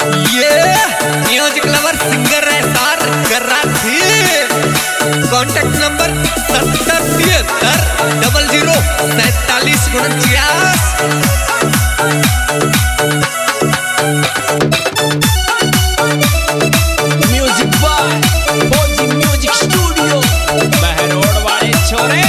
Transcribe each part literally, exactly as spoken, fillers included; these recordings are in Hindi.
ये म्यूजिक लवर सिंगर है सार कर रहा थी। कॉन्टेक्ट नंबर सत्तर तिहत्तर डबल जीरो सैतालीस उनचास। Music by Fauji music studio Behror वाले छोरे।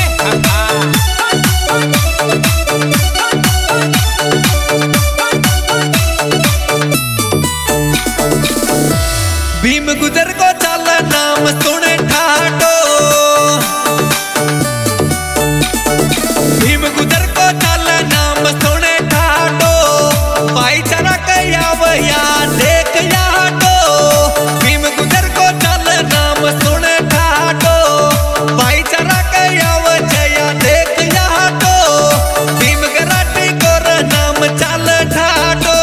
भीम गुजर को चल नाम सुने ठाटो, भीम गुजर को चल नाम सुने ठाटो, भाईचारा कया भैया देख याटो। भीम गुजर को चल नाम सुने ठाटो, भाईचारा कया वजया देख याटो। भीम गराटी को नाम चल ठाटो।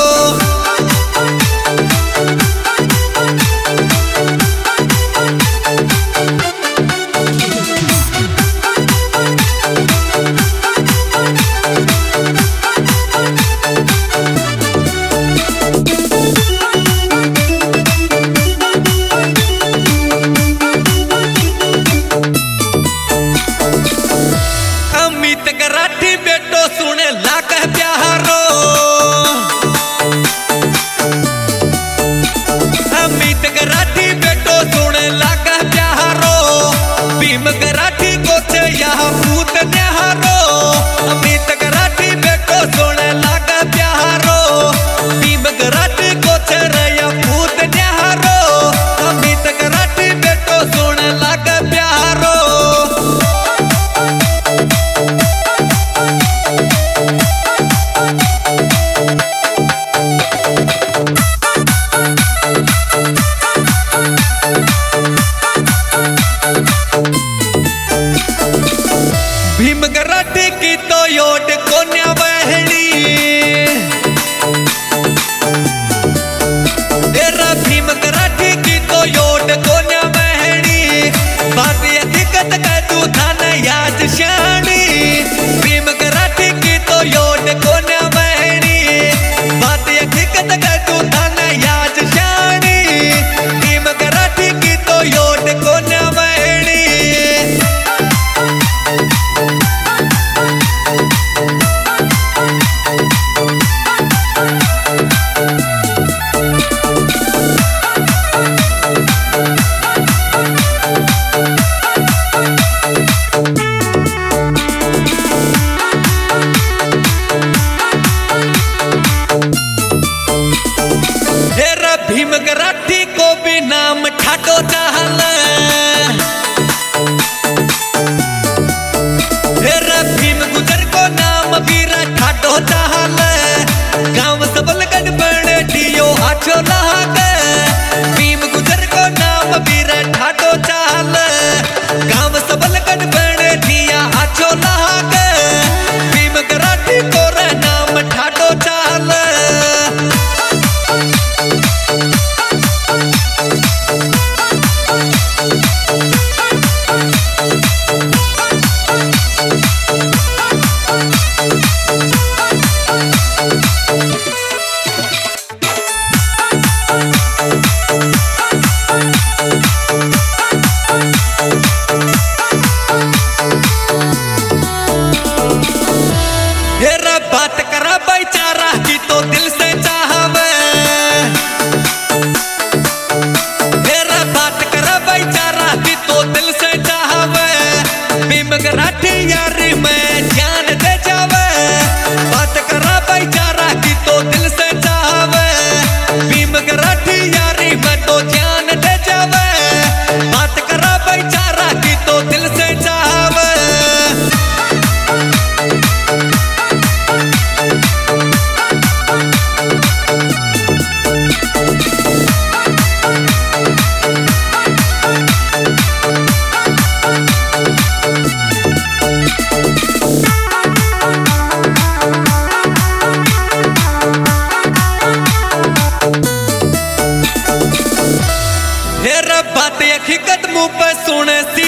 अमित गराठी बेटो सुने लाख प्यारो, अमित गराठी बेटो सुने लाख प्यारो। भीम गराठी को थे यहाँ पूत न्यारो, अमित गराठी बेटो सुने लाख प्यारो। भीम गराठी को थे रया पूत न्यारो, अमित गराठी बेटो सुने लाख प्यारो। भीम गराठी की तो योट कोन्या बहनी, तेरा भीम गराठी की तो योट कोन्या बहनी। बात ये दिक्कत का तू था न याद शानी, भीम गराठी की तो योट कोन्या बहनी। बात ये दिक्कत का तू था न याद शानी, भीम गराठी की तो योट कोन्या बहनी। हेरा भीम गराठी को भी नाम ठाटो चाहल, हेरा भीम गुजर को नाम बीरा ठाटो चाहल। गांव सबलगढ़ बने दियो आछो लाग, भीम गुजर को नाम बीरा ठाटो चाहल। गांव सबलगढ़ बने दिया आछो लाग, भीम गराठी को नाम ठाटो चाहल। हेरा बात करा भाईचारा की तो दिल से चाहवे, हेरा बात करा भाईचारा की तो दिल से चाहवे। भीम गराठी यारी में जान दे जावे, बात करा भाईचारा की तो दिल से चाहवे। भीम गराठी यारी में तो जान दे जावे, बात करा भाईचारा की तो दिल से चाहवे। हेरा बात हकीकत मुंह पे सुने